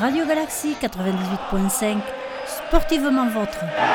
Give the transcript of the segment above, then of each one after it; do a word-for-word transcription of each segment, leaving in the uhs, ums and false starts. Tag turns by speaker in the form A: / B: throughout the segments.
A: Radio Galaxie quatre-vingt-dix-huit point cinq, sportivement vôtre.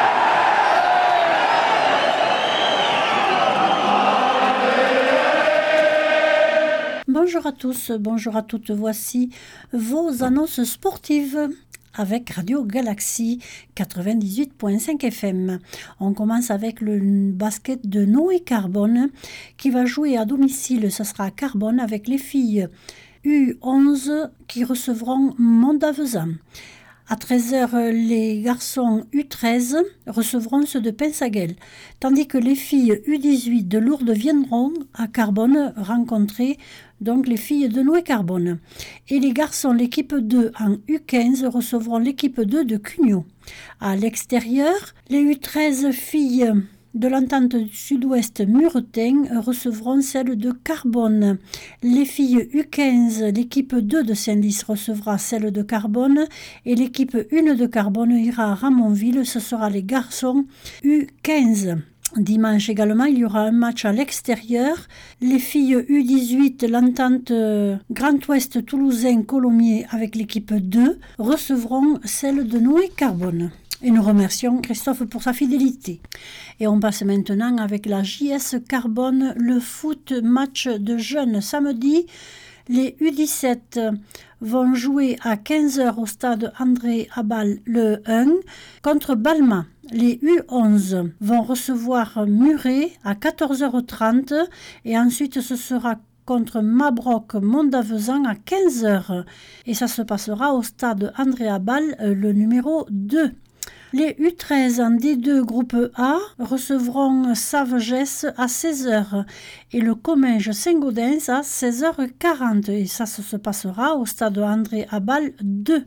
A: Bonjour à tous, bonjour à toutes, voici vos annonces sportives avec Radio Galaxie quatre-vingt-dix-huit point cinq F M. On commence avec le basket de Noé Carbone qui va jouer à domicile, ce sera à Carbone avec les filles U onze qui recevront Mondavezan. À treize heures, les garçons U treize recevront ceux de Pensaguel, tandis que les filles U dix-huit de Lourdes viendront à Carbone rencontrer donc les filles de Noé Carbone. Et les garçons, l'équipe deux en U quinze recevront l'équipe deux de Cugnot. À l'extérieur, les U treize filles de l'entente du sud-ouest Muretin recevront celle de Carbone. Les filles U quinze, l'équipe deux de Saint-Lys recevra celle de Carbone et l'équipe un de Carbone ira à Ramonville, ce sera les garçons U quinze. Dimanche également, il y aura un match à l'extérieur. Les filles U dix-huit, l'entente Grand Ouest Toulousain Colomiers avec l'équipe deux recevront celle de Noé Carbone. Et nous remercions Christophe pour sa fidélité. Et on passe maintenant avec la J S Carbone, le foot match de jeunes samedi. Les U dix-sept vont jouer à quinze heures au stade André Abal le un contre Balma. Les U onze vont recevoir Muret à quatorze heures trente et ensuite ce sera contre Mabroc Mondavezan à quinze heures. Et ça se passera au stade André Abal, le numéro deux. Les U treize en D deux groupe A recevront Savegès à seize heures et le Comminges Saint-Gaudens à seize heures quarante et ça se passera au stade André Abal deux.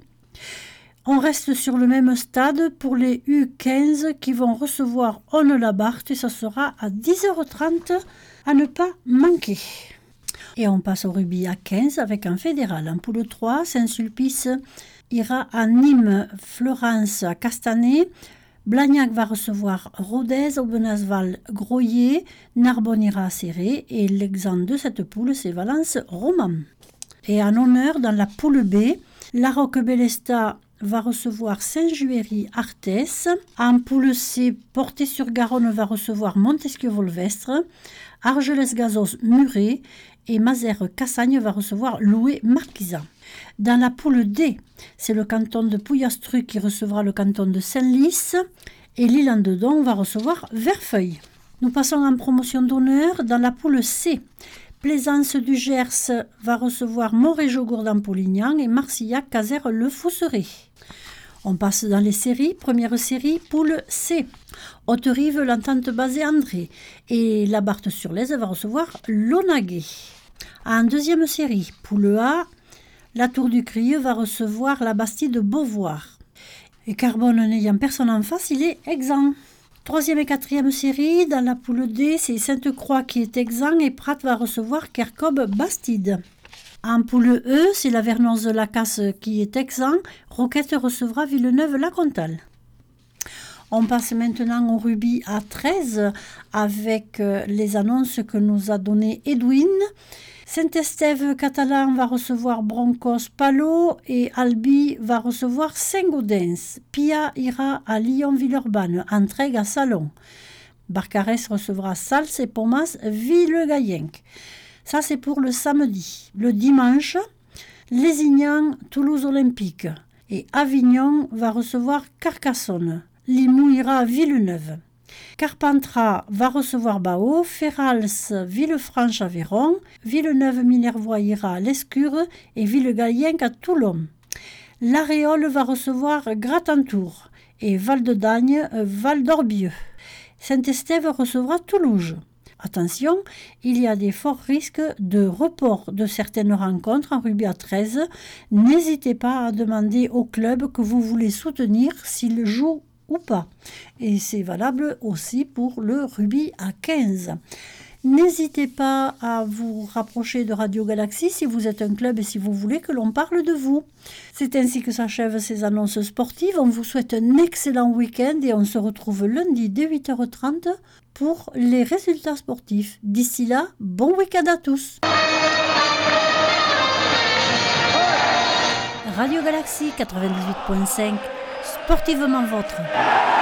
A: On reste sur le même stade pour les U quinze qui vont recevoir Onne-la-Barthe et ça sera à dix heures trente à ne pas manquer. Et on passe au rugby à quinze avec un fédéral. En poule trois, Saint-Sulpice ira à Nîmes, Fleurance à Castanet, Blagnac va recevoir Rodez, Aubenas-Val, Groyer, Narbonne ira à Céré et l'exemple de cette poule c'est Valence Roman. Et en honneur dans la poule B, La Roque-Bélestat va recevoir Saint-Juéry Arthès, en poule C, Portet-sur-Garonne va recevoir Montesquieu-Volvestre, Argelès-Gazos Muret et Mazères-Cassagne va recevoir Loué-Marquisat. Dans la poule D, c'est le canton de Pouillastru qui recevra le canton de Saint-Lys et l'Île-en-Dedon va recevoir Verfeuille. Nous passons en promotion d'honneur dans la poule C. Plaisance du Gers va recevoir Montrégeau-Gourdan-Polignan et Marcillac-Casères-Le Fousseret. On passe dans les séries. Première série, poule C. Haute-Rive, l'entente basée André et la Barthe-sur-Lèze va recevoir Launaguet. En deuxième série, poule A, la Tour du Crieux va recevoir la Bastide de Beauvoir. Et Carbone n'ayant personne en face, il est exempt. Troisième et quatrième série, dans la poule D, c'est Sainte-Croix qui est exempt et Prat va recevoir Kercob-Bastide. En poule E, c'est la Vernoz-Lacasse qui est exempt. Roquette recevra Villeneuve-la-Comtale. On passe maintenant au rugby à treize avec les annonces que nous a données Edwin. Saint-Estève Catalan va recevoir Broncos Palo et Albi va recevoir Saint-Gaudens. Pia ira à Lyon-Villeurbanne, Entraigues à Salon. Barcarès recevra Sals et Pomas Villegayenc. Ça c'est pour le samedi. Le dimanche, Lézignan Toulouse Olympique et Avignon va recevoir Carcassonne. Limoux ira à Villeneuve. Carpentras va recevoir Bao, Ferrals, Villefranche-Aveyron, Villeneuve-Minervois ira à l'Escure et Villegayenc à Toulon. L'Aréole va recevoir Gratentour et Val-de-Dagne, Val-d'Orbieu. Saint-Estève recevra Toulouse. Attention, il y a des forts risques de report de certaines rencontres en rugby à treize. N'hésitez pas à demander au club que vous voulez soutenir s'il joue ou pas. Et c'est valable aussi pour le rugby à quinze. N'hésitez pas à vous rapprocher de Radio Galaxie si vous êtes un club et si vous voulez que l'on parle de vous. C'est ainsi que s'achèvent ces annonces sportives. On vous souhaite un excellent week-end et on se retrouve lundi dès huit heures trente pour les résultats sportifs. D'ici là, bon week-end à tous. Radio Galaxie quatre-vingt-dix-huit point cinq, sportivement vôtre.